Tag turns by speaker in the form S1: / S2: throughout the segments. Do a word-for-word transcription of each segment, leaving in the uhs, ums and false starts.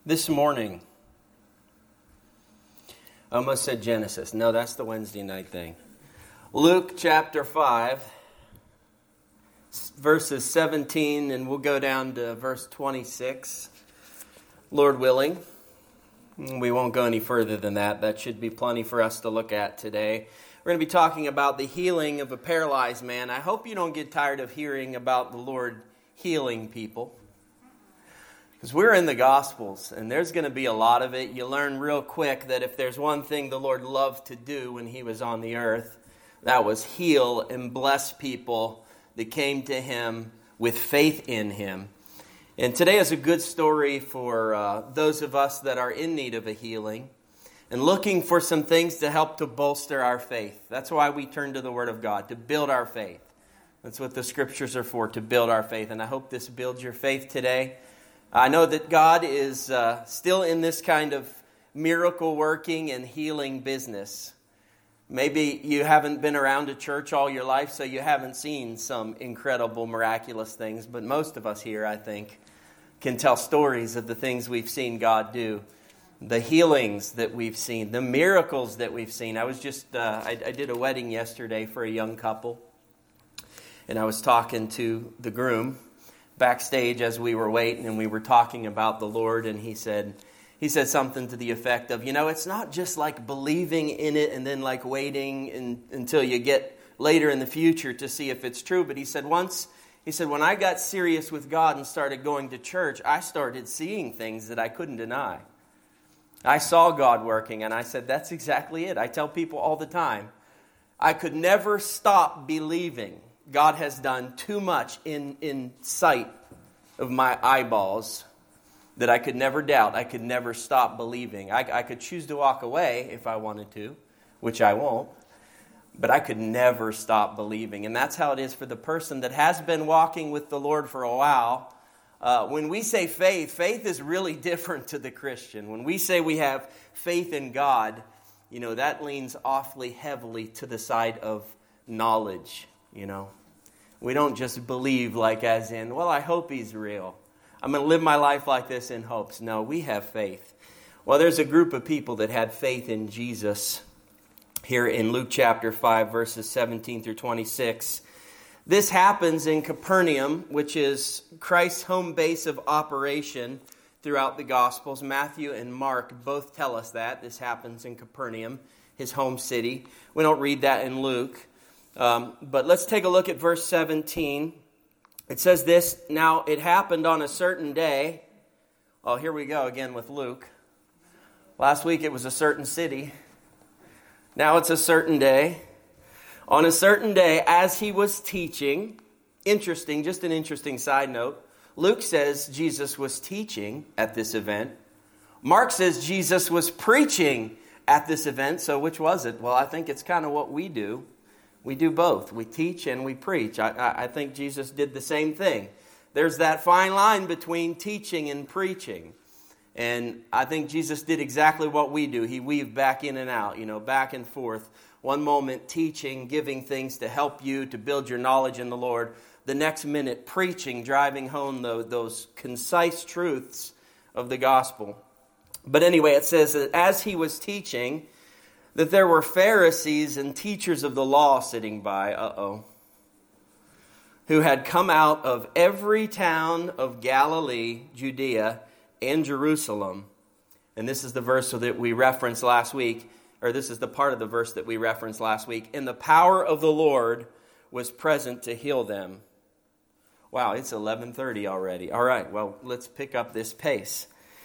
S1: This morning, I almost said Genesis. No, that's the Wednesday night thing. Luke chapter five, verses seventeen, and we'll go down to verse twenty-six, Lord willing. We won't go any further than that. That should be plenty for us to look at today. We're going to be talking about the healing of a paralyzed man. I hope you don't get tired of hearing about the Lord healing people. Because we're in the Gospels, and there's going to be a lot of it. You learn real quick that if there's one thing the Lord loved to do when He was on the earth, that was heal and bless people that came to Him with faith in Him. And today is a good story for uh, those of us that are in need of a healing and looking for some things to help to bolster our faith. That's why we turn to the Word of God, to build our faith. That's what the Scriptures are for, to build our faith. And I hope this builds your faith today. I know that God is uh, still in this kind of miracle working and healing business. Maybe you haven't been around a church all your life, so you haven't seen some incredible, miraculous things. But most of us here, I think, can tell stories of the things we've seen God do, the healings that we've seen, the miracles that we've seen. I was just, uh, I, I did a wedding yesterday for a young couple, and I was talking to the groom backstage as we were waiting, and we were talking about the Lord, and he said he said something to the effect of, you know, it's not just like believing in it and then like waiting in, until you get later in the future to see if it's true. But he said once, he said, when I got serious with God and started going to church, I started seeing things that I couldn't deny. I saw God working, and I said, that's exactly it. I tell people all the time, I could never stop believing. God has done too much in, in sight of my eyeballs that I could never doubt. I could never stop believing. I, I could choose to walk away if I wanted to, which I won't. But I could never stop believing. And that's how it is for the person that has been walking with the Lord for a while. Uh, when we say faith, faith is really different to the Christian. When we say we have faith in God, you know, that leans awfully heavily to the side of knowledge. You know, we don't just believe like as in, well, I hope He's real. I'm going to live my life like this in hopes. No, we have faith. Well, there's a group of people that had faith in Jesus here in Luke chapter five, verses seventeen through twenty-six. This happens in Capernaum, which is Christ's home base of operation throughout the Gospels. Matthew and Mark both tell us that. This happens in Capernaum, his home city. We don't read that in Luke. Um, but let's take a look at verse seventeen. It says this, now it happened on a certain day. Oh, here we go again with Luke. Last week it was a certain city. Now it's a certain day. On a certain day, as he was teaching, interesting, just an interesting side note, Luke says Jesus was teaching at this event. Mark says Jesus was preaching at this event. So which was it? Well, I think it's kind of what we do. We do both. We teach and we preach. I, I, I think Jesus did the same thing. There's that fine line between teaching and preaching. And I think Jesus did exactly what we do. He weaved back in and out, you know, back and forth. One moment teaching, giving things to help you, to build your knowledge in the Lord. The next minute preaching, driving home the, those concise truths of the gospel. But anyway, it says that as he was teaching, that there were Pharisees and teachers of the law sitting by, uh-oh, who had come out of every town of Galilee, Judea, and Jerusalem. And this is the verse that we referenced last week, or this is the part of the verse that we referenced last week. And the power of the Lord was present to heal them. Wow, it's eleven thirty already. All right, well, let's pick up this pace.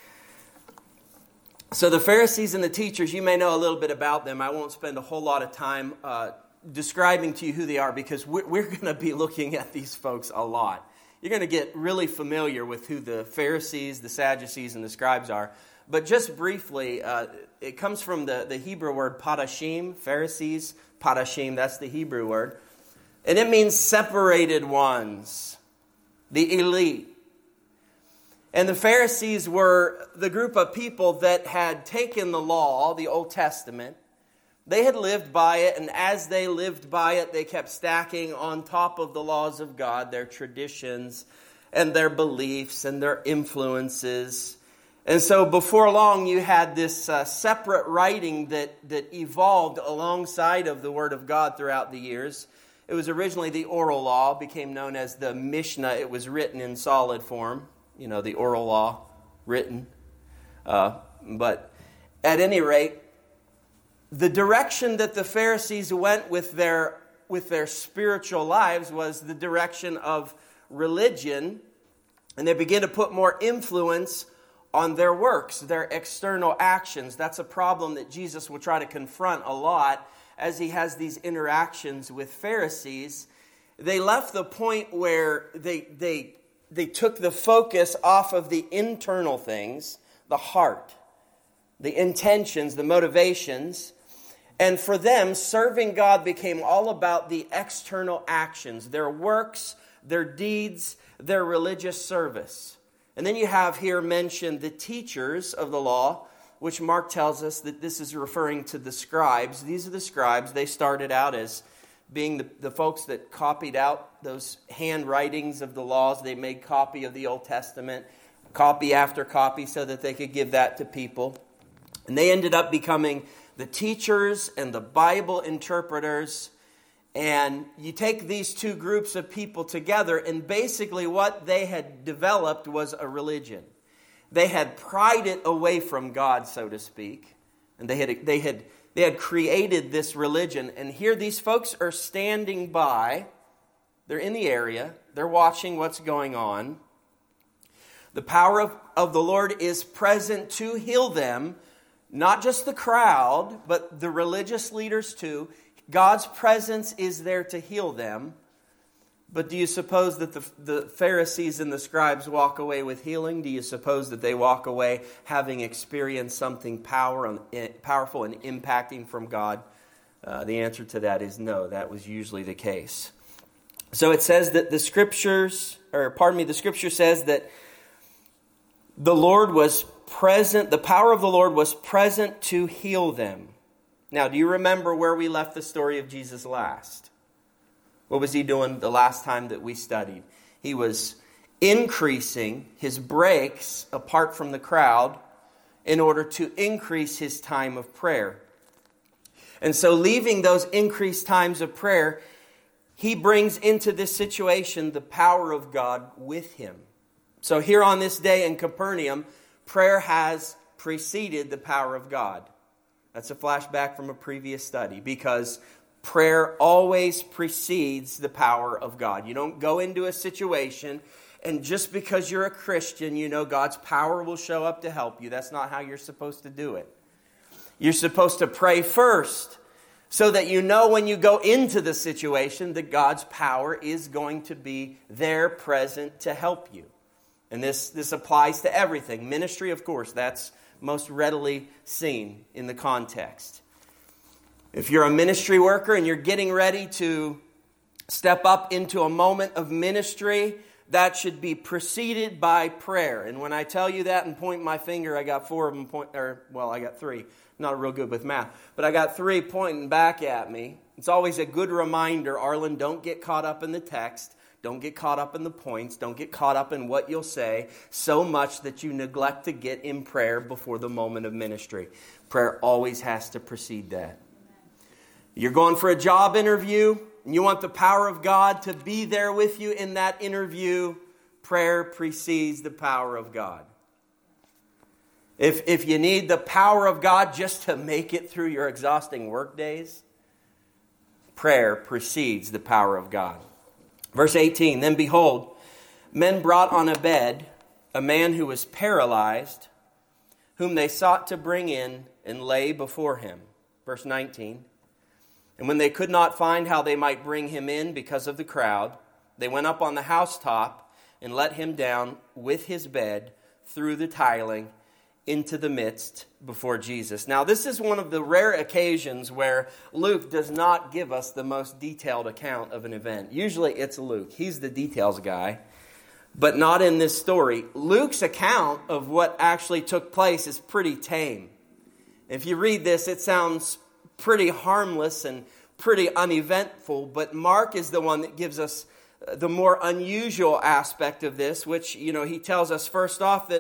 S1: So the Pharisees and the teachers, you may know a little bit about them. I won't spend a whole lot of time uh, describing to you who they are because we're, we're going to be looking at these folks a lot. You're going to get really familiar with who the Pharisees, the Sadducees, and the scribes are. But just briefly, uh, it comes from the, the Hebrew word parashim, Pharisees, parashim, that's the Hebrew word. And it means separated ones, the elite. And the Pharisees were the group of people that had taken the law, the Old Testament. They had lived by it, and as they lived by it, they kept stacking on top of the laws of God, their traditions and their beliefs and their influences. And so before long, you had this uh, separate writing that, that evolved alongside of the Word of God throughout the years. It was originally the oral law, became known as the Mishnah. It was written in solid form, you know, the oral law written. Uh, but at any rate, the direction that the Pharisees went with their with their spiritual lives was the direction of religion, and they began to put more influence on their works, their external actions. That's a problem that Jesus will try to confront a lot as he has these interactions with Pharisees. They left the point where they they they took the focus off of the internal things, the heart, the intentions, the motivations. And for them, serving God became all about the external actions, their works, their deeds, their religious service. And then you have here mentioned the teachers of the law, which Mark tells us that this is referring to the scribes. These are the scribes. They started out as being the, the folks that copied out those handwritings of the laws. They made copy of the Old Testament, copy after copy, so that they could give that to people. And they ended up becoming the teachers and the Bible interpreters. And you take these two groups of people together, and basically what they had developed was a religion. They had pried it away from God, so to speak. And they had they had they had created this religion. And here these folks are standing by. They're in the area. They're watching what's going on. The power of, of the Lord is present to heal them. Not just the crowd, but the religious leaders too. God's presence is there to heal them. But do you suppose that the, the Pharisees and the scribes walk away with healing? Do you suppose that they walk away having experienced something power, powerful and impacting from God? Uh, the answer to that is no. That was usually the case. So it says that the scriptures, or pardon me, the scripture says that the Lord was present, the power of the Lord was present to heal them. Now, do you remember where we left the story of Jesus last? What was he doing the last time that we studied? He was increasing his breaks apart from the crowd in order to increase his time of prayer. And so leaving those increased times of prayer, he brings into this situation the power of God with him. So here on this day in Capernaum, prayer has preceded the power of God. That's a flashback from a previous study, because prayer always precedes the power of God. You don't go into a situation and just because you're a Christian, you know God's power will show up to help you. That's not how you're supposed to do it. You're supposed to pray first so that you know when you go into the situation that God's power is going to be there present to help you. And this, this applies to everything. Ministry, of course, that's most readily seen in the context. If you're a ministry worker and you're getting ready to step up into a moment of ministry, that should be preceded by prayer. And when I tell you that and point my finger, I got four of them point, or well, I got three. I'm not real good with math, but I got three pointing back at me. It's always a good reminder, Arlen, don't get caught up in the text. Don't get caught up in the points. Don't get caught up in what you'll say so much that you neglect to get in prayer before the moment of ministry. Prayer always has to precede that. You're going for a job interview, and you want the power of God to be there with you in that interview. Prayer precedes the power of God. If, if you need the power of God just to make it through your exhausting work days, prayer precedes the power of God. Verse eighteen, then behold, men brought on a bed a man who was paralyzed, whom they sought to bring in and lay before him. Verse nineteen, and when they could not find how they might bring him in because of the crowd, they went up on the housetop and let him down with his bed through the tiling into the midst before Jesus. Now, this is one of the rare occasions where Luke does not give us the most detailed account of an event. Usually it's Luke. He's the details guy. But not in this story. Luke's account of what actually took place is pretty tame. If you read this, it sounds pretty harmless and pretty uneventful, but Mark is the one that gives us the more unusual aspect of this, which, you know, he tells us first off that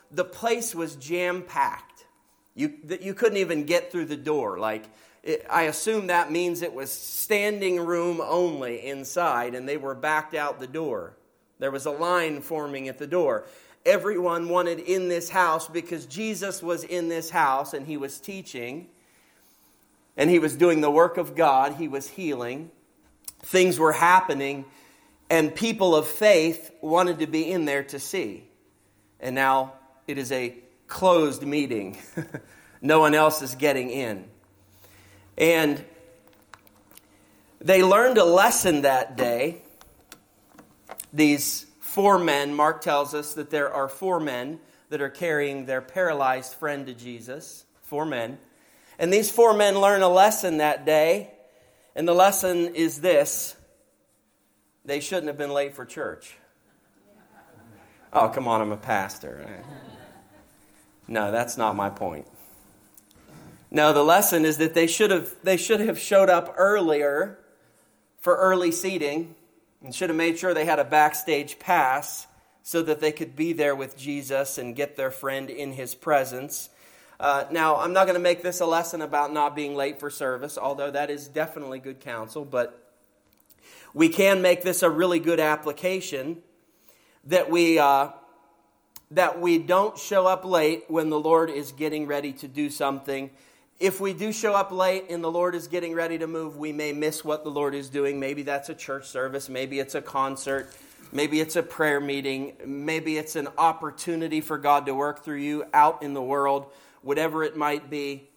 S1: the place was jam-packed. You, you couldn't even get through the door. Like, it, I assume that means it was standing room only inside, and they were backed out the door. There was a line forming at the door. Everyone wanted in this house because Jesus was in this house, and he was teaching, and he was doing the work of God. He was healing. Things were happening, and people of faith wanted to be in there to see. And now it is a closed meeting. No one else is getting in. And they learned a lesson that day. These four men, Mark tells us that there are four men that are carrying their paralyzed friend to Jesus. Four men. And these four men learn a lesson that day. And the lesson is this: they shouldn't have been late for church. Oh, come on, I'm a pastor. No, that's not my point. No, the lesson is that they should have they should have showed up earlier for early seating and should have made sure they had a backstage pass so that they could be there with Jesus and get their friend in his presence. Uh, now, I'm not going to make this a lesson about not being late for service, although that is definitely good counsel, but we can make this a really good application that we uh, that we don't show up late when the Lord is getting ready to do something. If we do show up late and the Lord is getting ready to move, we may miss what the Lord is doing. Maybe that's a church service. Maybe it's a concert. Maybe it's a prayer meeting. Maybe it's an opportunity for God to work through you out in the world. Whatever it might be,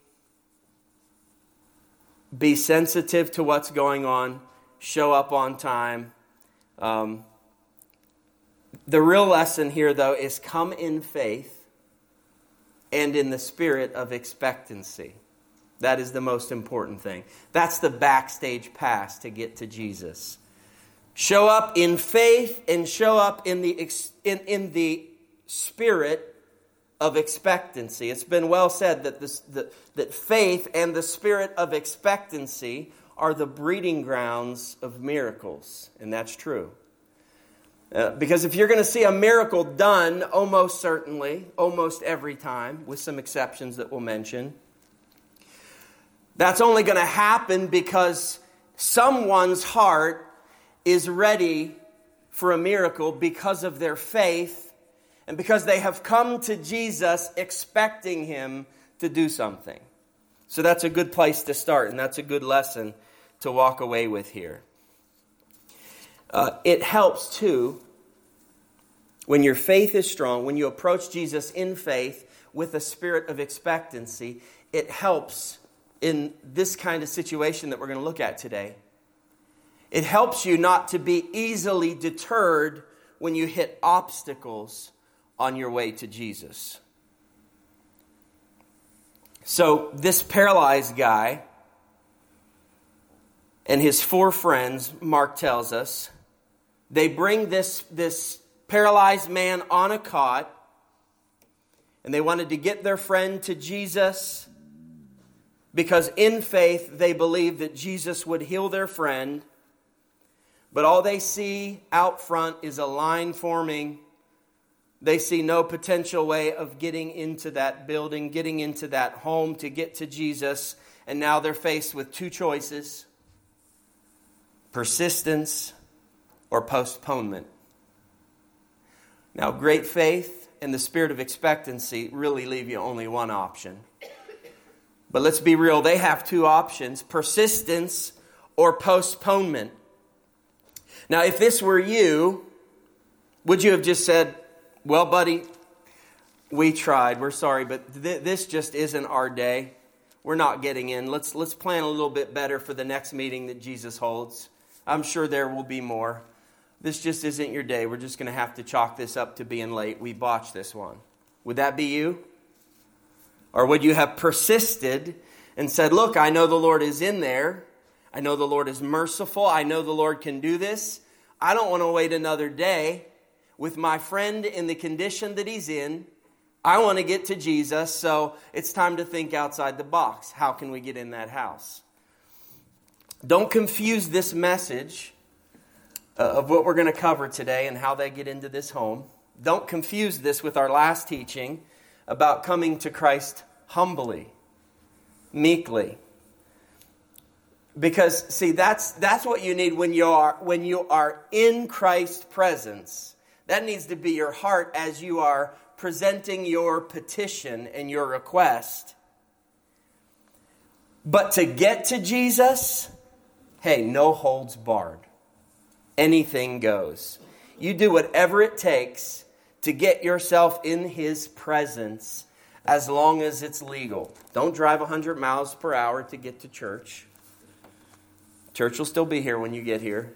S1: be sensitive to what's going on. Show up on time. Um, the real lesson here, though, is come in faith and in the spirit of expectancy. That is the most important thing. That's the backstage pass to get to Jesus. Show up in faith and show up in the ex- in, in the spirit of expectancy. It's been well said that this that, that faith and the spirit of expectancy are the breeding grounds of miracles, and that's true. Uh, because if you're going to see a miracle done, almost certainly, almost every time, with some exceptions that we'll mention, that's only going to happen because someone's heart is ready for a miracle because of their faith and because they have come to Jesus expecting him to do something. So that's a good place to start, and that's a good lesson to walk away with here. Uh, it helps, too, when your faith is strong, when you approach Jesus in faith with a spirit of expectancy, it helps in this kind of situation that we're going to look at today. It helps you not to be easily deterred when you hit obstacles on your way to Jesus. So this paralyzed guy and his four friends, Mark tells us, they bring this, this paralyzed man on a cot, and they wanted to get their friend to Jesus because in faith they believed that Jesus would heal their friend. But all they see out front is a line forming. They see no potential way of getting into that building, getting into that home to get to Jesus. And now they're faced with two choices: persistence or postponement. Now, great faith and the spirit of expectancy really leave you only one option. But let's be real, they have two options: persistence or postponement. Now, if this were you, would you have just said, well, buddy, we tried, we're sorry, but th- this just isn't our day. We're not getting in. Let's let's plan a little bit better for the next meeting that Jesus holds. I'm sure there will be more. This just isn't your day. We're just going to have to chalk this up to being late. We botched this one. Would that be you? Or would you have persisted and said, look, I know the Lord is in there. I know the Lord is merciful. I know the Lord can do this. I don't want to wait another day with my friend in the condition that he's in. I want to get to Jesus, so it's time to think outside the box. How can we get in that house? Don't confuse this message uh, of what we're going to cover today and how they get into this home. Don't confuse this with our last teaching about coming to Christ humbly, meekly. Because, see, that's that's what you need when you are when you are in Christ's presence. That needs to be your heart as you are presenting your petition and your request. But to get to Jesus, hey, no holds barred. Anything goes. You do whatever it takes to get yourself in His presence as long as it's legal. Don't drive one hundred miles per hour to get to church. Church will still be here when you get here.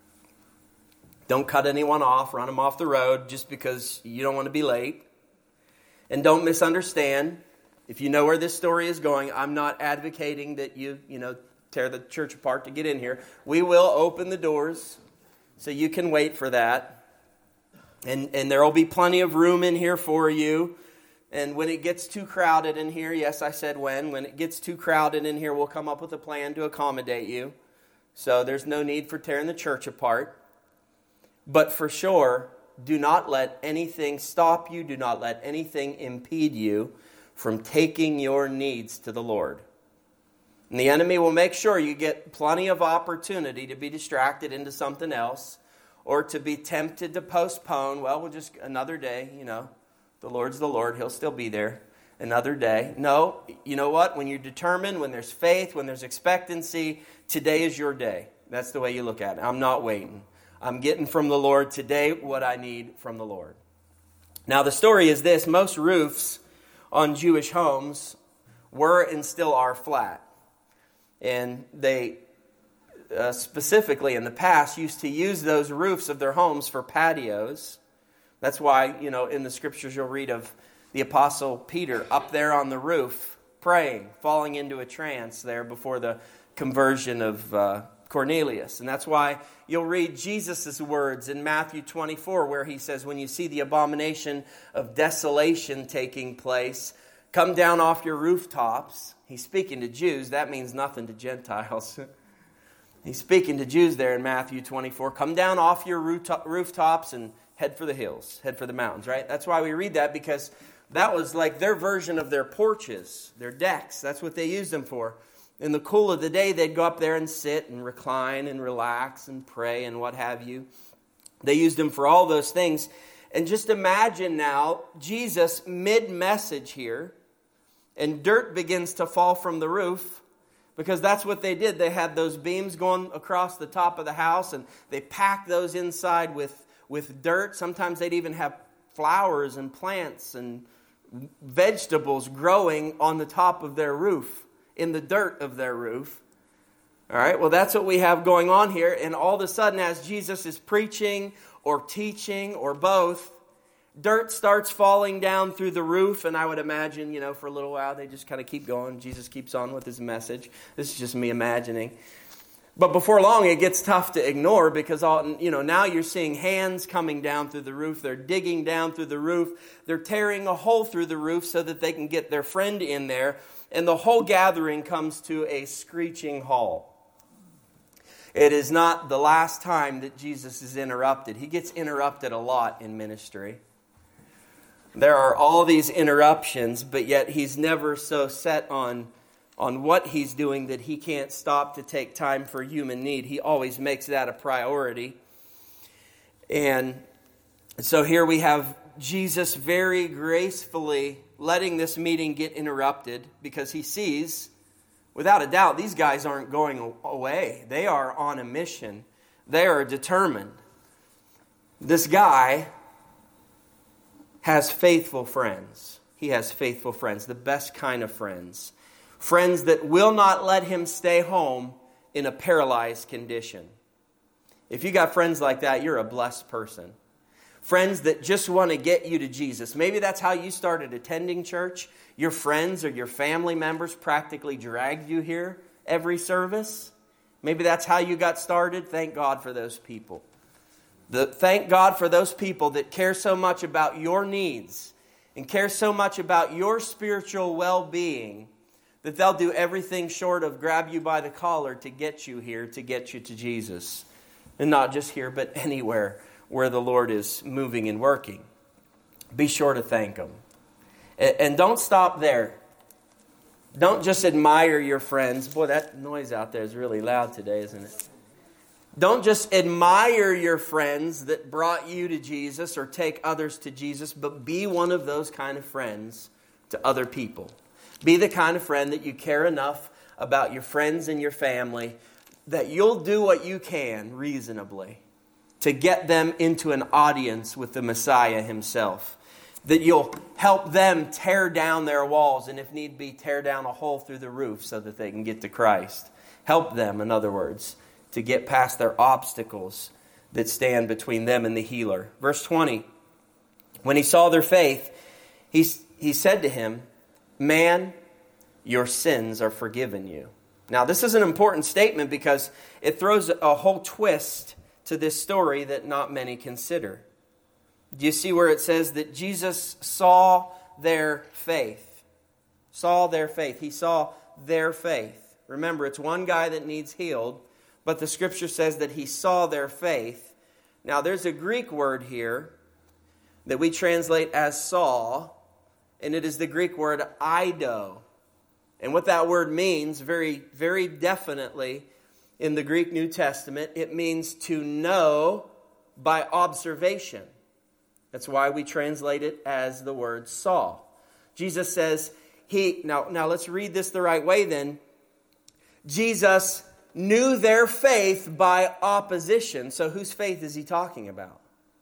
S1: Don't cut anyone off, run them off the road just because you don't want to be late. And don't misunderstand. If you know where this story is going, I'm not advocating that you, you know, tear the church apart to get in here. We will open the doors so you can wait for that. And, and there will be plenty of room in here for you. And when it gets too crowded in here, yes, I said when. When it gets too crowded in here, we'll come up with a plan to accommodate you. So there's no need for tearing the church apart. But for sure, do not let anything stop you. Do not let anything impede you from taking your needs to the Lord. And the enemy will make sure you get plenty of opportunity to be distracted into something else or to be tempted to postpone. Well, we'll just another day, you know. The Lord's the Lord. He'll still be there another day. No, you know what? When you're determined, when there's faith, when there's expectancy, today is your day. That's the way you look at it. I'm not waiting. I'm getting from the Lord today what I need from the Lord. Now, the story is this. Most roofs on Jewish homes were and still are flat. And they uh, specifically in the past used to use those roofs of their homes for patios. That's why, you know, in the scriptures you'll read of the Apostle Peter up there on the roof praying, falling into a trance there before the conversion of uh, Cornelius. And that's why you'll read Jesus' words in Matthew twenty-four where he says, when you see the abomination of desolation taking place, come down off your rooftops. He's speaking to Jews. That means nothing to Gentiles. He's speaking to Jews there in Matthew twenty-four. Come down off your rooftops and head for the hills, head for the mountains, right? That's why we read that, because that was like their version of their porches, their decks. That's what they used them for. In the cool of the day, they'd go up there and sit and recline and relax and pray and what have you. They used them for all those things. And just imagine now, Jesus mid-message here, and dirt begins to fall from the roof, because that's what they did. They had those beams going across the top of the house, and they packed those inside with, with dirt. Sometimes they'd even have flowers and plants and vegetables growing on the top of their roof, in the dirt of their roof. All right, well, that's what we have going on here. And all of a sudden, as Jesus is preaching or teaching or both, dirt starts falling down through the roof. And I would imagine, you know, for a little while, they just kind of keep going. Jesus keeps on with his message. This is just me imagining. But before long, it gets tough to ignore, because all, you know, now you're seeing hands coming down through the roof. They're digging down through the roof. They're tearing a hole through the roof so that they can get their friend in there. And the whole gathering comes to a screeching halt. It is not the last time that Jesus is interrupted. He gets interrupted a lot in ministry. There are all these interruptions, but yet he's never so set on on what he's doing that he can't stop to take time for human need. He always makes that a priority. And so here we have Jesus very gracefully letting this meeting get interrupted, because he sees, without a doubt, these guys aren't going away. They are on a mission. They are determined. This guy has faithful friends. He has faithful friends, the best kind of friends. Friends that will not let him stay home in a paralyzed condition. If you got friends like that, you're a blessed person. Friends that just want to get you to Jesus. Maybe that's how you started attending church. Your friends or your family members practically dragged you here every service. Maybe that's how you got started. Thank God for those people. The, thank God for those people that care so much about your needs and care so much about your spiritual well-being that they'll do everything short of grab you by the collar to get you here, to get you to Jesus. And not just here, but anywhere where the Lord is moving and working. be sure to thank them. And don't stop there. Don't just admire your friends. Boy, that noise out there is really loud today, isn't it? Don't just admire your friends that brought you to Jesus or take others to Jesus, but be one of those kind of friends to other people. Be the kind of friend that you care enough about your friends and your family that you'll do what you can reasonably to get them into an audience with the Messiah himself. That you'll help them tear down their walls and if need be, tear down a hole through the roof so that they can get to Christ. Help them, in other words, to get past their obstacles that stand between them and the healer. Verse twenty, when he saw their faith, he, he said to him, "Man, your sins are forgiven you." Now, this is an important statement because it throws a whole twist to this story that not many consider. Do you see where it says that Jesus saw their faith? Saw their faith. He saw their faith. Remember, it's one guy that needs healed, but the Scripture says that he saw their faith. Now, there's a Greek word here that we translate as saw, and it is the Greek word eido. And what that word means, very, very definitely, in the Greek New Testament, it means to know by observation. That's why we translate it as the word saw. Jesus says, he, now, now let's read this the right way then. Jesus knew their faith by opposition. So whose faith is he talking about?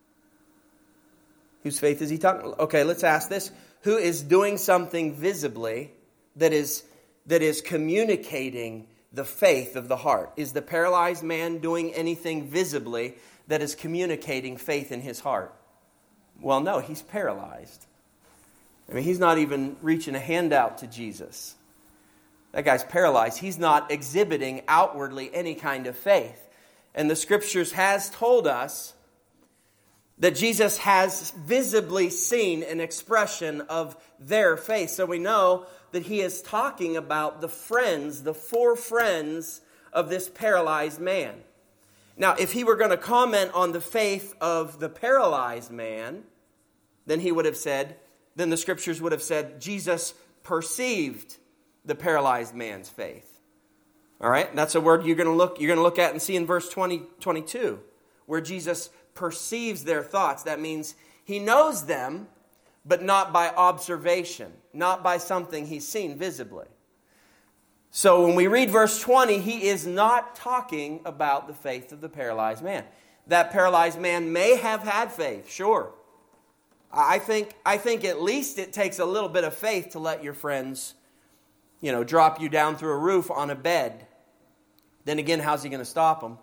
S1: Whose faith is he talking about? Okay, let's ask this. Who is doing something visibly that is, that is communicating the faith of the heart? Is the paralyzed man doing anything visibly that is communicating faith in his heart? Well, no, he's paralyzed. I mean, he's not even reaching a hand out to Jesus. That guy's paralyzed. He's not exhibiting outwardly any kind of faith. And the Scriptures has told us that Jesus has visibly seen an expression of their faith. So we know that he is talking about the friends, the four friends of this paralyzed man. Now, if he were going to comment on the faith of the paralyzed man, then he would have said, then the Scriptures would have said, Jesus perceived the paralyzed man's faith. All right, that's a word you're going to look, you're going to look at and see in verse twenty, twenty-two, where Jesus perceives their thoughts. That means he knows them, but not by observation, not by something he's seen visibly. So when we read verse twenty, he is not talking about the faith of the paralyzed man. That paralyzed man may have had faith, sure. I think, I think at least it takes a little bit of faith to let your friends, you know, drop you down through a roof on a bed. Then again, how's he going to stop them?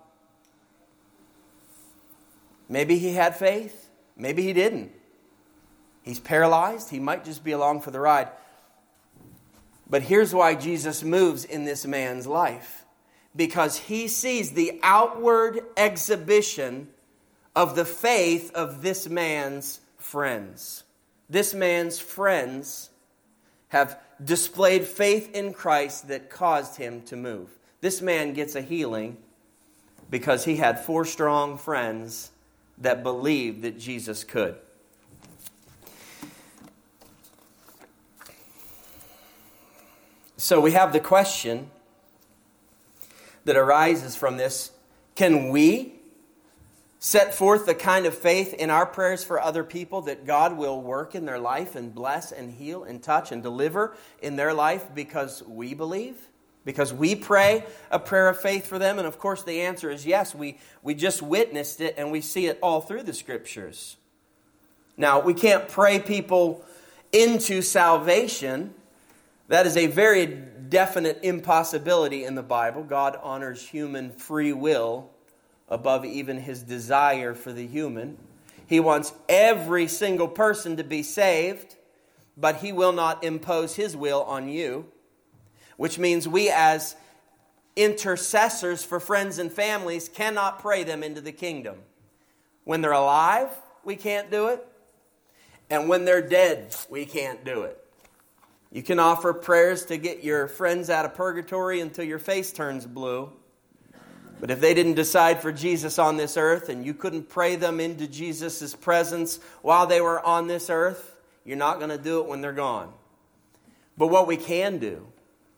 S1: Maybe he had faith. Maybe he didn't. He's paralyzed. He might just be along for the ride. But here's why Jesus moves in this man's life. Because he sees the outward exhibition of the faith of this man's friends. This man's friends have displayed faith in Christ that caused him to move. This man gets a healing because he had four strong friends that believed that Jesus could. So we have the question that arises from this. Can we set forth the kind of faith in our prayers for other people that God will work in their life and bless and heal and touch and deliver in their life because we believe? Because we pray a prayer of faith for them? And of course the answer is yes. We, we just witnessed it and we see it all through the Scriptures. Now, we can't pray people into salvation. That is a very definite impossibility in the Bible. God honors human free will above even his desire for the human. He wants every single person to be saved, but he will not impose his will on you, which means we as intercessors for friends and families cannot pray them into the kingdom. When they're alive, we can't do it, and when they're dead, we can't do it. You can offer prayers to get your friends out of purgatory until your face turns blue. But if they didn't decide for Jesus on this earth and you couldn't pray them into Jesus' presence while they were on this earth, you're not going to do it when they're gone. But what we can do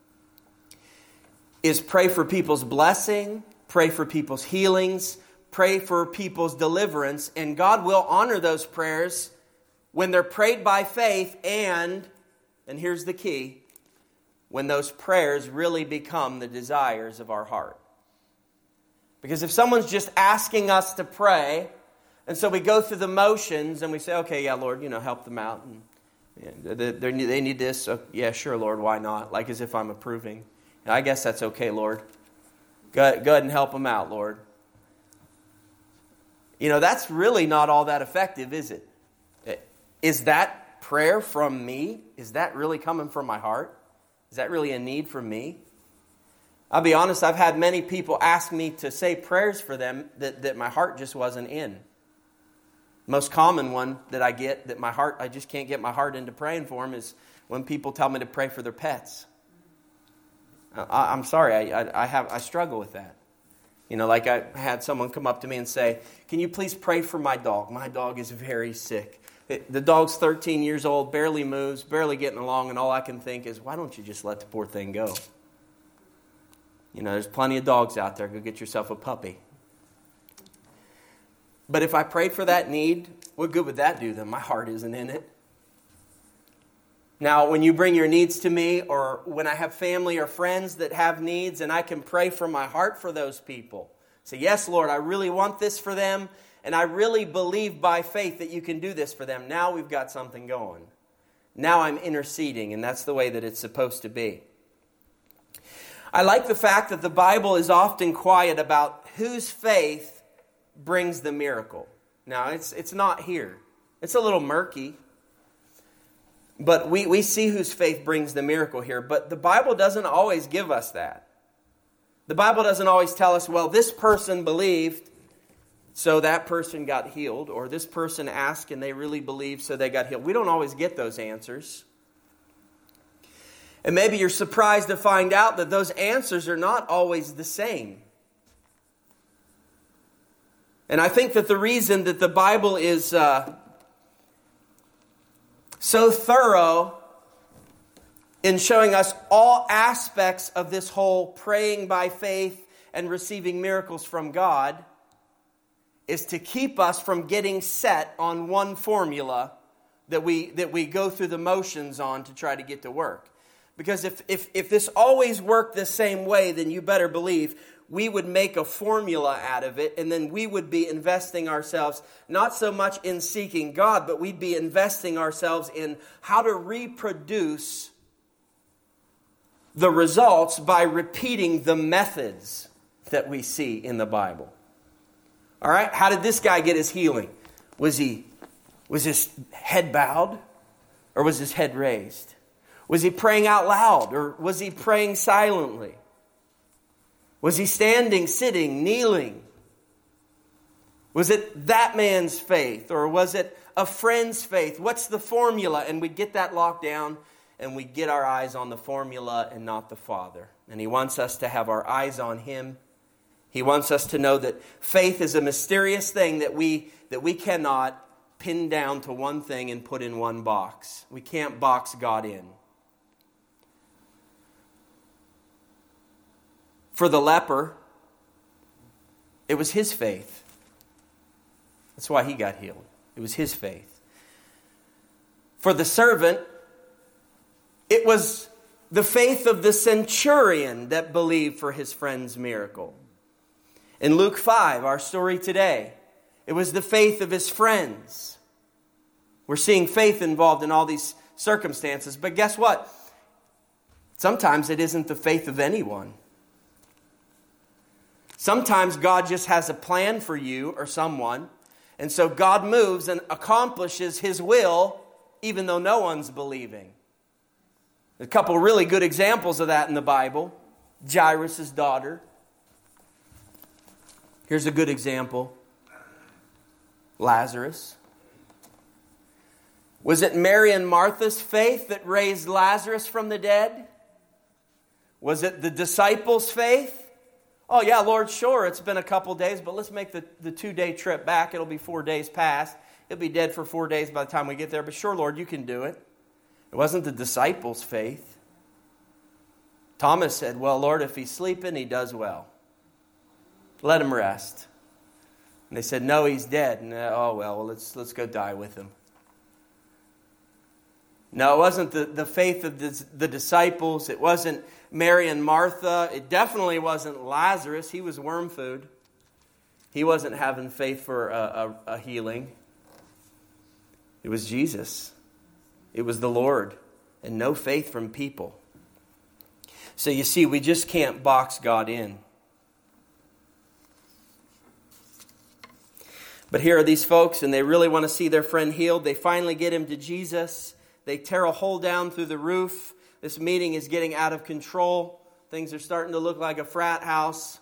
S1: is pray for people's blessing, pray for people's healings, pray for people's deliverance, and God will honor those prayers when they're prayed by faith and, and here's the key, when those prayers really become the desires of our heart. Because if someone's just asking us to pray, and so we go through the motions and we say, okay, yeah, Lord, you know, help them out. And, and they, they need this. So, yeah, sure, Lord, why not? Like as if I'm approving. And I guess that's okay, Lord. Go, go ahead and help them out, Lord. You know, that's really not all that effective, is it? Is that prayer from me? Is that really coming from my heart? Is that really a need from me? I'll be honest, I've had many people ask me to say prayers for them that, that my heart just wasn't in. Most common one that I get that my heart, I just can't get my heart into praying for them is when people tell me to pray for their pets. I, I'm sorry, I, I, I have I struggle with that. You know, like I had someone come up to me and say, can you please pray for my dog? My dog is very sick. It, the dog's thirteen years old, barely moves, barely getting along, and all I can think is, why don't you just let the poor thing go? You know, there's plenty of dogs out there. Go get yourself a puppy. But if I prayed for that need, what good would that do them? My heart isn't in it. Now, when you bring your needs to me, or when I have family or friends that have needs, and I can pray from my heart for those people. Say, yes, Lord, I really want this for them, and I really believe by faith that you can do this for them. Now we've got something going. Now I'm interceding, and that's the way that it's supposed to be. I like the fact that the Bible is often quiet about whose faith brings the miracle. Now, it's it's not here. It's a little murky. But we, we see whose faith brings the miracle here. But the Bible doesn't always give us that. The Bible doesn't always tell us, well, this person believed, so that person got healed. Or this person asked and they really believed, so they got healed. We don't always get those answers. And maybe you're surprised to find out that those answers are not always the same. And I think that the reason that the Bible is uh, so thorough in showing us all aspects of this whole praying by faith and receiving miracles from God is to keep us from getting set on one formula that we that we go through the motions on to try to get to work. Because if, if, if this always worked the same way, then you better believe we would make a formula out of it, and then we would be investing ourselves not so much in seeking God, but we'd be investing ourselves in how to reproduce the results by repeating the methods that we see in the Bible. All right, how did this guy get his healing? Was he was his head bowed, or was his head raised? Was he praying out loud, or was he praying silently? Was he standing, sitting, kneeling? Was it that man's faith, or was it a friend's faith? What's the formula? And we get that locked down, and we get our eyes on the formula and not the Father. And He wants us to have our eyes on Him. He wants us to know that faith is a mysterious thing that we that we cannot pin down to one thing and put in one box. We can't box God in. For the leper, it was his faith. That's why he got healed. It was his faith. For the servant, it was the faith of the centurion that believed for his friend's miracle. In Luke five, our story today, it was the faith of his friends. We're seeing faith involved in all these circumstances. But guess what? Sometimes it isn't the faith of anyone. Sometimes God just has a plan for you or someone. And so God moves and accomplishes His will even though no one's believing. A couple of really good examples of that in the Bible. Jairus' daughter. Here's a good example. Lazarus. Was it Mary and Martha's faith that raised Lazarus from the dead? Was it the disciples' faith? Oh yeah, Lord, sure, it's been a couple days, but let's make the, the two-day trip back. It'll be four days past. It'll be dead for four days by the time we get there. But sure, Lord, you can do it. It wasn't the disciples' faith. Thomas said, well, Lord, if he's sleeping, he does well. Let him rest. And they said, no, he's dead. And, uh, oh, well, well, let's let's go die with him. No, it wasn't the, the faith of the, the disciples. It wasn't Mary and Martha. It definitely wasn't Lazarus. He was worm food. He wasn't having faith for a, a, a healing. It was Jesus. It was the Lord. And no faith from people. So you see, we just can't box God in. But here are these folks, and they really want to see their friend healed. They finally get him to Jesus. They tear a hole down through the roof. This meeting is getting out of control. Things are starting to look like a frat house.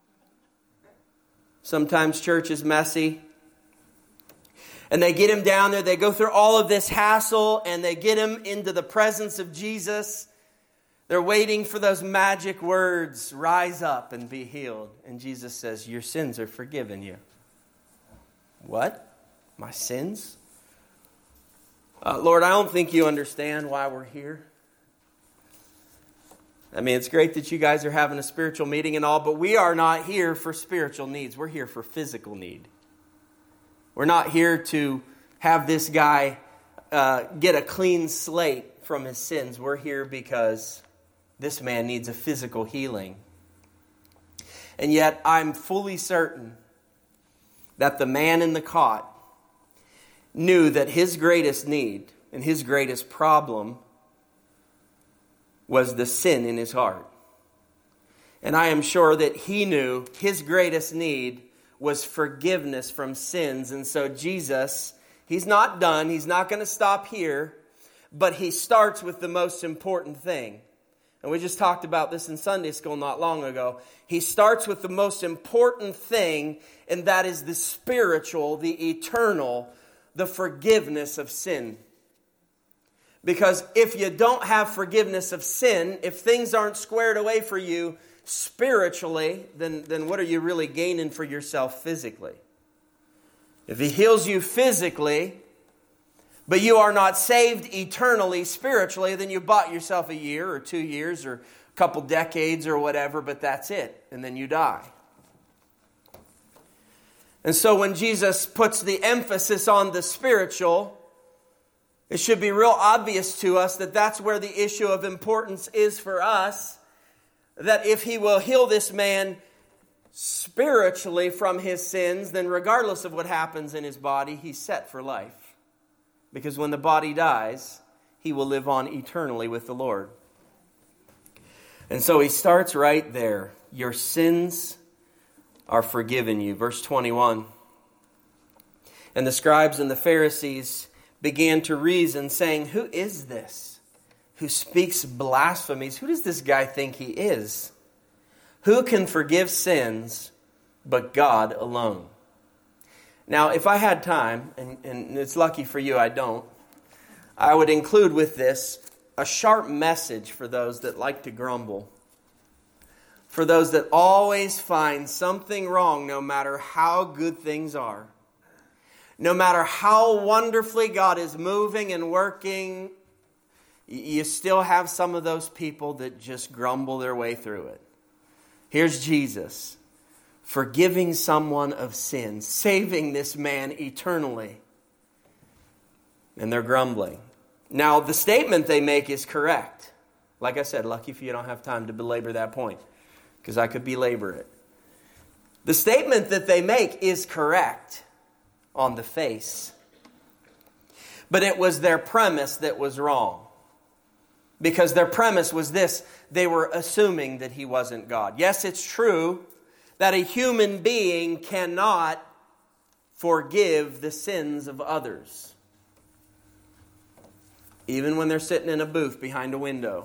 S1: Sometimes church is messy. And they get him down there. They go through all of this hassle, and they get him into the presence of Jesus. They're waiting for those magic words, rise up and be healed. And Jesus says, your sins are forgiven you. What? My sins? Uh, Lord, I don't think you understand why we're here. I mean, it's great that you guys are having a spiritual meeting and all, but we are not here for spiritual needs. We're here for physical need. We're not here to have this guy uh, get a clean slate from his sins. We're here because this man needs a physical healing. And yet, I'm fully certain that the man in the cot knew that his greatest need and his greatest problem was the sin in his heart. And I am sure that he knew his greatest need was forgiveness from sins. And so Jesus, he's not done. He's not going to stop here. But he starts with the most important thing. And we just talked about this in Sunday school not long ago. He starts with the most important thing, and that is the spiritual, the eternal, the forgiveness of sin. Because if you don't have forgiveness of sin, if things aren't squared away for you spiritually, then, then what are you really gaining for yourself physically? If he heals you physically, but you are not saved eternally, spiritually, then you bought yourself a year or two years or a couple decades or whatever, but that's it. And then you die. And so when Jesus puts the emphasis on the spiritual, it should be real obvious to us that that's where the issue of importance is for us. That if he will heal this man spiritually from his sins, then regardless of what happens in his body, he's set for life. Because when the body dies, he will live on eternally with the Lord. And so he starts right there. Your sins are forgiven you. Verse twenty-one. And the scribes and the Pharisees began to reason, saying, who is this who speaks blasphemies? Who does this guy think he is? Who can forgive sins but God alone? Now, if I had time, and, and it's lucky for you I don't, I would include with this a sharp message for those that like to grumble. For those that always find something wrong no matter how good things are. No matter how wonderfully God is moving and working, you still have some of those people that just grumble their way through it. Here's Jesus. Forgiving someone of sin, saving this man eternally. And they're grumbling. Now, the statement they make is correct. Like I said, lucky if you don't have time to belabor that point, because I could belabor it. The statement that they make is correct on the face. But it was their premise that was wrong. Because their premise was this: they were assuming that he wasn't God. Yes, it's true that a human being cannot forgive the sins of others. Even when they're sitting in a booth behind a window.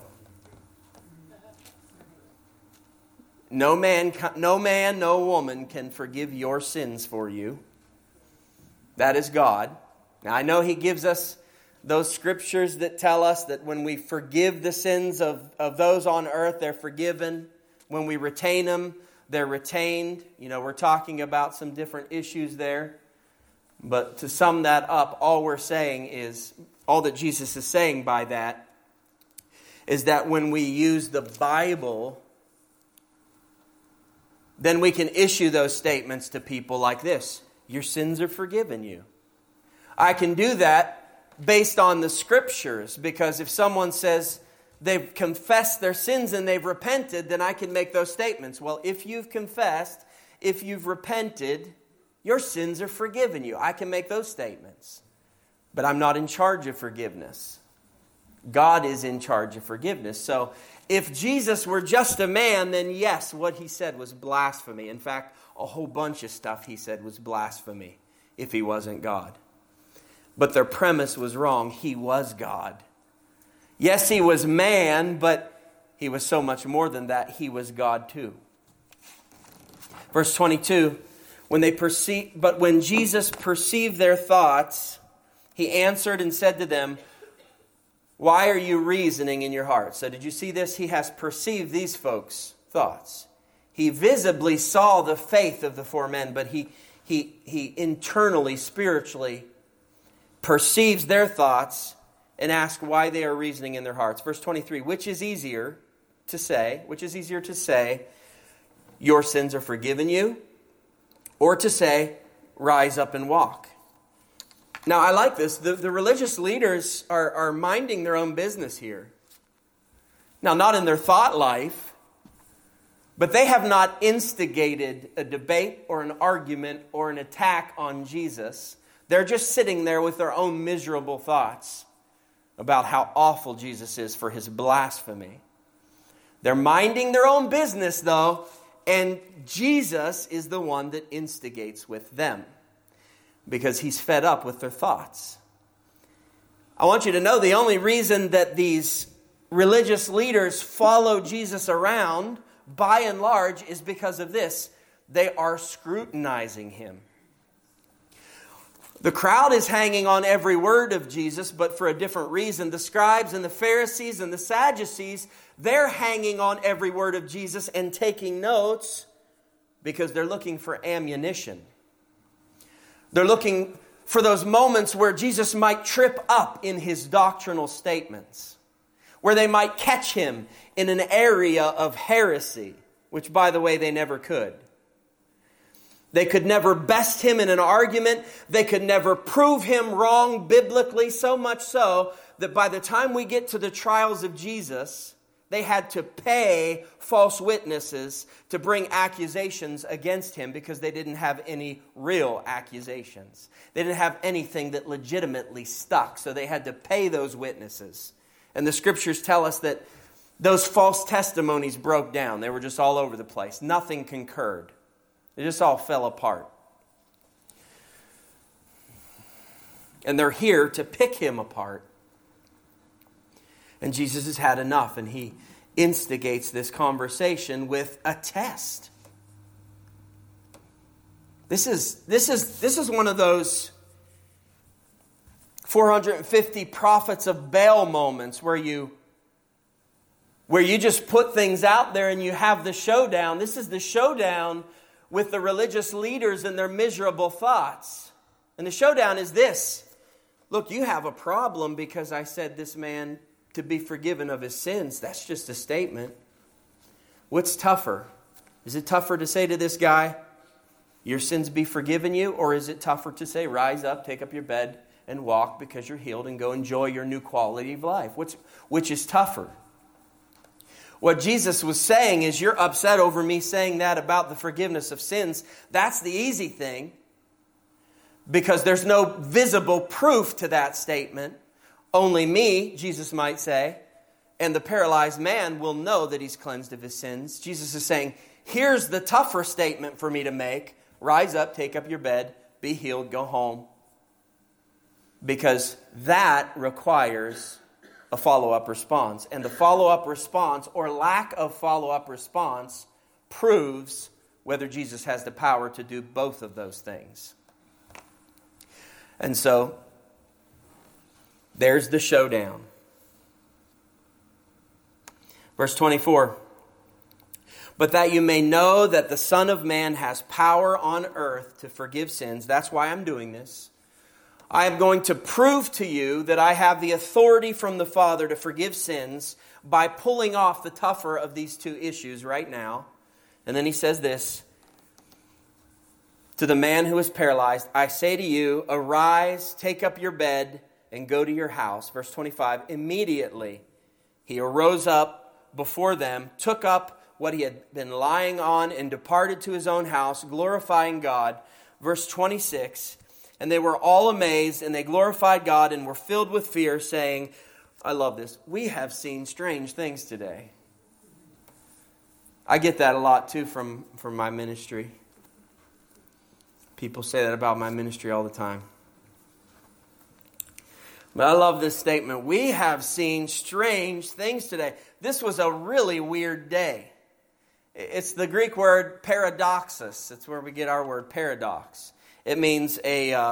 S1: No man, no man, no woman can forgive your sins for you. That is God. Now I know he gives us those scriptures that tell us that when we forgive the sins of, of those on earth, they're forgiven. When we retain them, they're retained. You know, we're talking about some different issues there. But to sum that up, all we're saying is, all that Jesus is saying by that, is that when we use the Bible, then we can issue those statements to people like this: your sins are forgiven you. I can do that based on the Scriptures, because if someone says they've confessed their sins and they've repented, then I can make those statements. Well, if you've confessed, if you've repented, your sins are forgiven you. I can make those statements. But I'm not in charge of forgiveness. God is in charge of forgiveness. So if Jesus were just a man, then yes, what he said was blasphemy. In fact, a whole bunch of stuff he said was blasphemy if he wasn't God. But their premise was wrong. He was God. Yes, he was man, but he was so much more than that. He was God too. Verse twenty-two, when they perceive, but when Jesus perceived their thoughts, he answered and said to them, why are you reasoning in your hearts? So did you see this? He has perceived these folks' thoughts. He visibly saw the faith of the four men, but he, he, he internally, spiritually perceives their thoughts and asks why they are reasoning in their hearts. Verse twenty-three, which is easier to say, which is easier to say, your sins are forgiven you, or to say, rise up and walk? Now, I like this. The, the religious leaders are, are minding their own business here. Now, not in their thought life, but they have not instigated a debate or an argument or an attack on Jesus. They're just sitting there with their own miserable thoughts about how awful Jesus is for his blasphemy. They're minding their own business, though, and Jesus is the one that instigates with them, because he's fed up with their thoughts. I want you to know the only reason that these religious leaders follow Jesus around, by and large, is because of this. They are scrutinizing him. The crowd is hanging on every word of Jesus, but for a different reason. The scribes and the Pharisees and the Sadducees, they're hanging on every word of Jesus and taking notes because they're looking for ammunition. They're looking for those moments where Jesus might trip up in his doctrinal statements, where they might catch him in an area of heresy, which, by the way, they never could. They could never best him in an argument. They could never prove him wrong biblically, so much so that by the time we get to the trials of Jesus, they had to pay false witnesses to bring accusations against him because they didn't have any real accusations. They didn't have anything that legitimately stuck, so they had to pay those witnesses. And the scriptures tell us that those false testimonies broke down. They were just all over the place. Nothing concurred. They just all fell apart. And they're here to pick him apart. And Jesus has had enough, and he instigates this conversation with a test. This is, this is, this is one of those four hundred fifty prophets of Baal moments where you, where you just put things out there and you have the showdown. This is the showdown with the religious leaders and their miserable thoughts. And the showdown is this. Look, you have a problem because I said this man to be forgiven of his sins. That's just a statement. What's tougher? Is it tougher to say to this guy, your sins be forgiven you? Or is it tougher to say, rise up, take up your bed, and walk because you're healed and go enjoy your new quality of life? Which, which is tougher? What Jesus was saying is, you're upset over me saying that about the forgiveness of sins. That's the easy thing, because there's no visible proof to that statement. Only me, Jesus might say, and the paralyzed man will know that he's cleansed of his sins. Jesus is saying, here's the tougher statement for me to make. Rise up, take up your bed, be healed, go home. Because that requires a follow-up response. And the follow-up response, or lack of follow-up response, proves whether Jesus has the power to do both of those things. And so, there's the showdown. Verse twenty-four. But that you may know that the Son of Man has power on earth to forgive sins. That's why I'm doing this. I am going to prove to you that I have the authority from the Father to forgive sins by pulling off the tougher of these two issues right now. And then he says this, to the man who is paralyzed, I say to you, arise, take up your bed, and go to your house. Verse twenty-five, immediately he arose up before them, took up what he had been lying on, and departed to his own house, glorifying God. Verse twenty-six, and they were all amazed, and they glorified God, and were filled with fear, saying, I love this, we have seen strange things today. I get that a lot too from, from my ministry. People say that about my ministry all the time. But I love this statement. We have seen strange things today. This was a really weird day. It's the Greek word paradoxus. It's where we get our word paradox. It means a. Uh,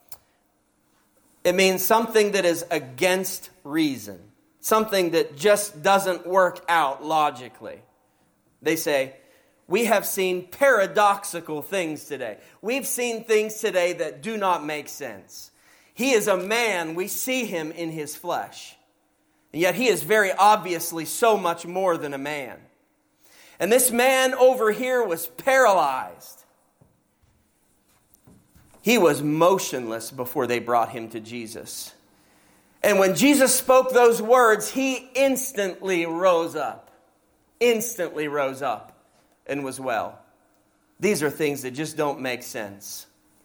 S1: it means something that is against reason. Something that just doesn't work out logically. They say, we have seen paradoxical things today. We've seen things today that do not make sense. He is a man. We see him in his flesh. And yet he is very obviously so much more than a man. And this man over here was paralyzed. He was motionless before they brought him to Jesus. And when Jesus spoke those words, he instantly rose up. Instantly rose up and was well. These are things that just don't make sense.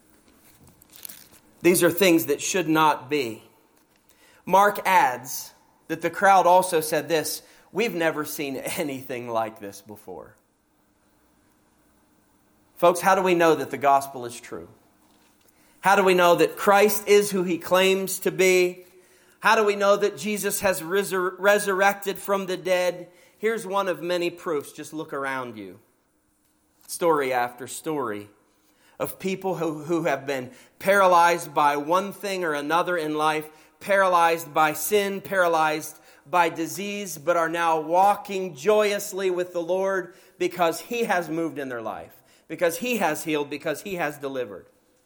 S1: These are things that should not be. Mark adds that the crowd also said this, we've never seen anything like this before. Folks, how do we know that the gospel is true? How do we know that Christ is who he claims to be? How do we know that Jesus has resur- resurrected from the dead? Here's one of many proofs. Just look around you. Story after story of people who, who have been paralyzed by one thing or another in life, paralyzed by sin, paralyzed by disease, but are now walking joyously with the Lord because he has moved in their life, because he has healed, because he has delivered.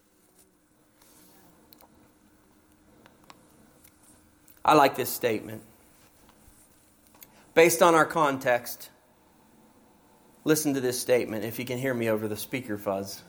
S1: I like this statement. Based on our context, listen to this statement, if you can hear me over the speaker fuzz.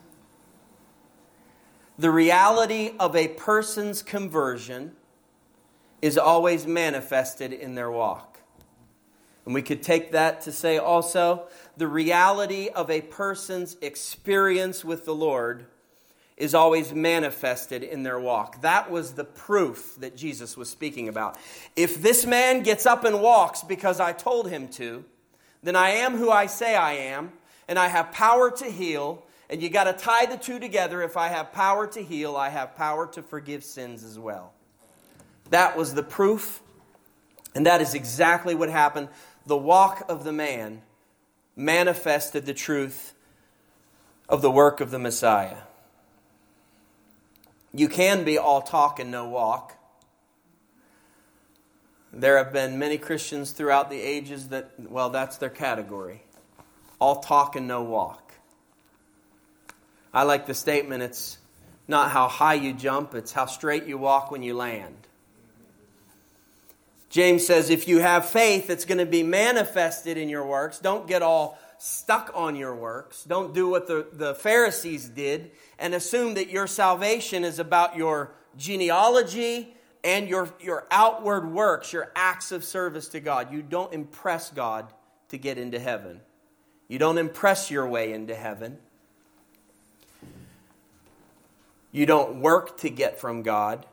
S1: The reality of a person's conversion is always manifested in their walk. And we could take that to say also, the reality of a person's experience with the Lord is always manifested in their walk. That was the proof that Jesus was speaking about. If this man gets up and walks because I told him to, then I am who I say I am, and I have power to heal. And you got to tie the two together. If I have power to heal, I have power to forgive sins as well. That was the proof, and that is exactly what happened. The walk of the man manifested the truth of the work of the Messiah. You can be all talk and no walk. There have been many Christians throughout the ages that, well, that's their category. All talk and no walk. I like the statement, it's not how high you jump, it's how straight you walk when you land. James says if you have faith, it's going to be manifested in your works. Don't get all stuck on your works. Don't do what the, the Pharisees did and assume that your salvation is about your genealogy and your, your outward works, your acts of service to God. You don't impress God to get into heaven. You don't impress your way into heaven. You don't work to get from God.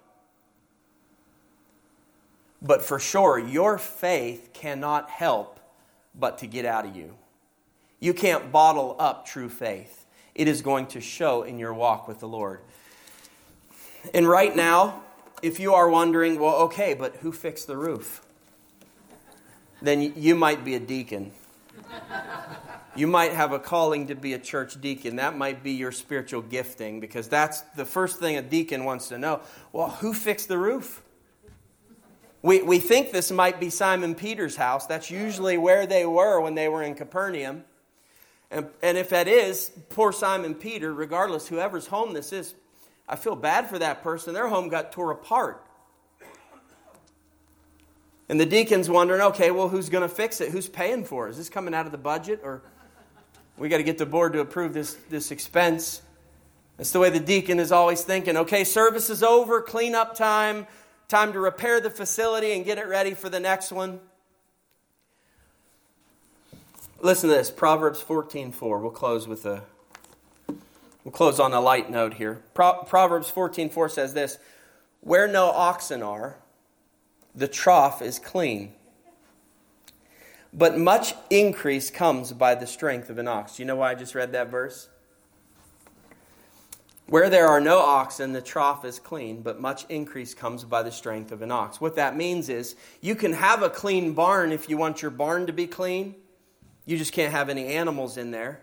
S1: But for sure, your faith cannot help but to get out of you. You can't bottle up true faith. It is going to show in your walk with the Lord. And right now, if you are wondering, well, okay, but who fixed the roof? Then you might be a deacon. You might have a calling to be a church deacon. That might be your spiritual gifting, because that's the first thing a deacon wants to know. Well, who fixed the roof? We we think this might be Simon Peter's house. That's usually where they were when they were in Capernaum. And, and if that is, poor Simon Peter, regardless, whoever's home this is, I feel bad for that person. Their home got tore apart. And the deacon's wondering, okay, well, who's going to fix it? Who's paying for it? Is this coming out of the budget? Or we got to get the board to approve this, this expense? That's the way the deacon is always thinking. Okay, service is over, cleanup time, time to repair the facility and get it ready for the next one. Listen to this, Proverbs fourteen four. We'll close with a we'll close on a light note here. Pro, Proverbs fourteen four says this: where no oxen are, the trough is clean, but much increase comes by the strength of an ox. Do you know why I just read that verse? Where there are no oxen, the trough is clean, but much increase comes by the strength of an ox. What that means is you can have a clean barn if you want your barn to be clean. You just can't have any animals in there.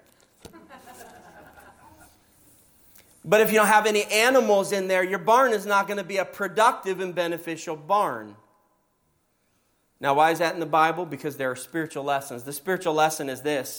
S1: But if you don't have any animals in there, your barn is not going to be a productive and beneficial barn. Now, why is that in the Bible? Because there are spiritual lessons. The spiritual lesson is this: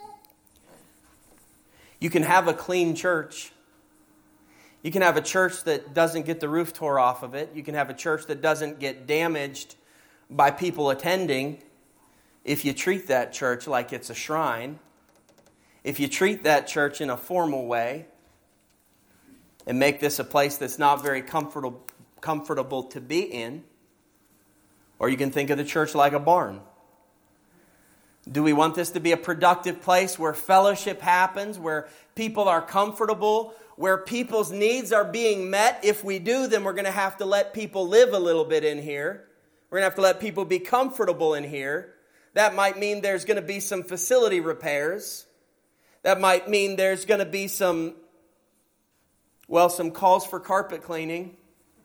S1: you can have a clean church. You can have a church that doesn't get the roof tore off of it. You can have a church that doesn't get damaged by people attending if you treat that church like it's a shrine. If you treat that church in a formal way and make this a place that's not very comfortable, comfortable to be in. Or you can think of the church like a barn. Do we want this to be a productive place where fellowship happens, where people are comfortable, where people's needs are being met? If we do, then we're going to have to let people live a little bit in here. We're going to have to let people be comfortable in here. That might mean there's going to be some facility repairs. That might mean there's going to be some, well, some calls for carpet cleaning.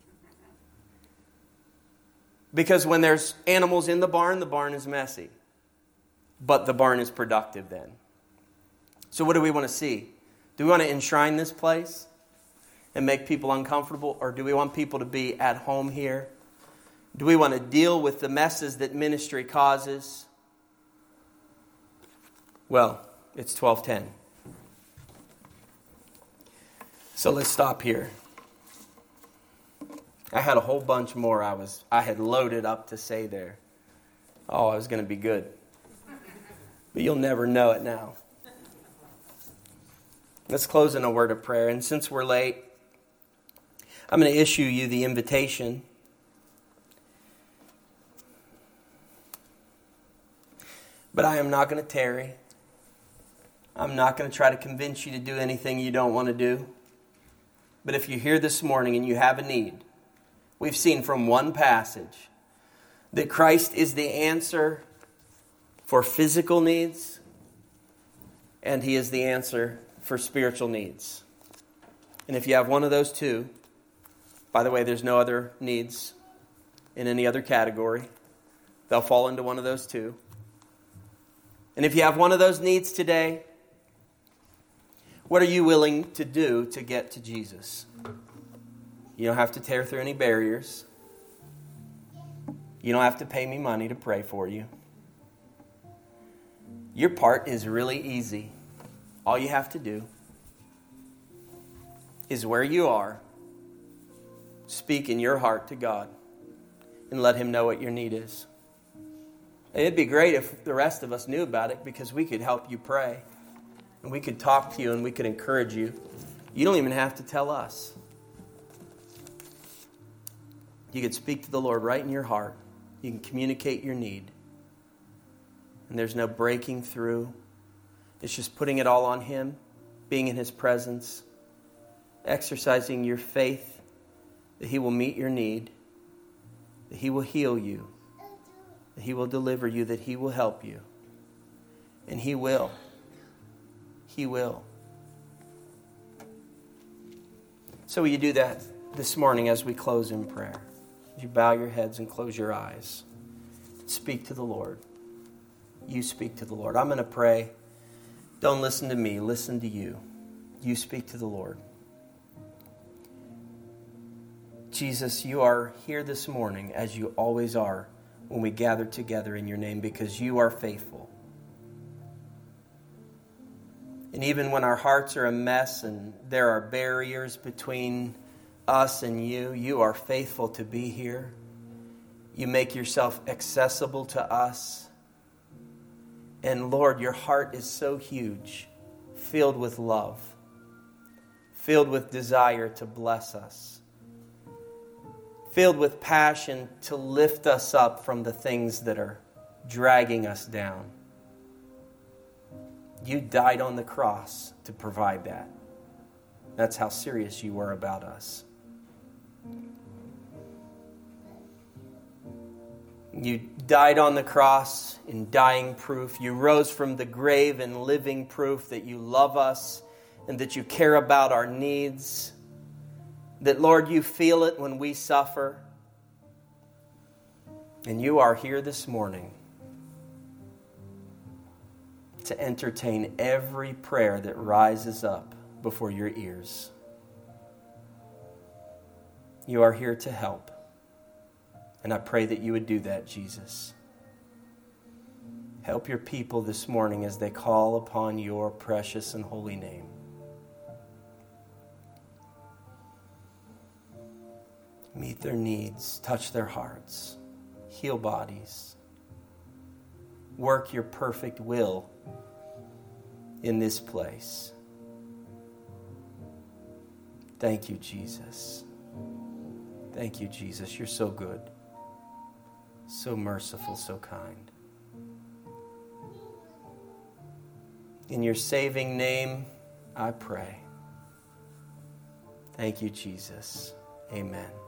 S1: Because when there's animals in the barn, the barn is messy. But the barn is productive then. So what do we want to see? Do we want to enshrine this place and make people uncomfortable? Or do we want people to be at home here? Do we want to deal with the messes that ministry causes? Well, it's twelve ten. So let's stop here. I had a whole bunch more I was I had loaded up to say there. Oh, I was going to be good. But you'll never know it now. Let's close in a word of prayer. And since we're late, I'm going to issue you the invitation. But I am not going to tarry. I'm not going to try to convince you to do anything you don't want to do. But if you're here this morning and you have a need, we've seen from one passage that Christ is the answer for physical needs, and He is the answer for spiritual needs. And if you have one of those two, by the way, there's no other needs in any other category. They'll fall into one of those two. And if you have one of those needs today, what are you willing to do to get to Jesus? You don't have to tear through any barriers. You don't have to pay me money to pray for you. Your part is really easy. All you have to do is where you are, speak in your heart to God and let Him know what your need is. And it'd be great if the rest of us knew about it, because we could help you pray and we could talk to you and we could encourage you. You don't even have to tell us. You could speak to the Lord right in your heart. You can communicate your need. And there's no breaking through. It's just putting it all on Him, being in His presence, exercising your faith that He will meet your need, that He will heal you, that He will deliver you, that He will help you. And He will. He will. So will you do that this morning as we close in prayer? You bow your heads and close your eyes. Speak to the Lord. You speak to the Lord. I'm going to pray. Don't listen to me. Listen to you. You speak to the Lord. Jesus, you are here this morning as you always are when we gather together in your name, because you are faithful. And even when our hearts are a mess and there are barriers between us and you, you are faithful to be here. You make yourself accessible to us. And Lord, your heart is so huge, filled with love, filled with desire to bless us, filled with passion to lift us up from the things that are dragging us down. You died on the cross to provide that. That's how serious you were about us. You died on the cross in dying proof. You rose from the grave in living proof that you love us and that you care about our needs. That, Lord, you feel it when we suffer. And you are here this morning to entertain every prayer that rises up before your ears. You are here to help. And I pray that you would do that, Jesus. Help your people this morning as they call upon your precious and holy name. Meet their needs, touch their hearts, heal bodies. Work your perfect will in this place. Thank you, Jesus. Thank you, Jesus. You're so good, so merciful, so kind. In your saving name, I pray. Thank you, Jesus. Amen.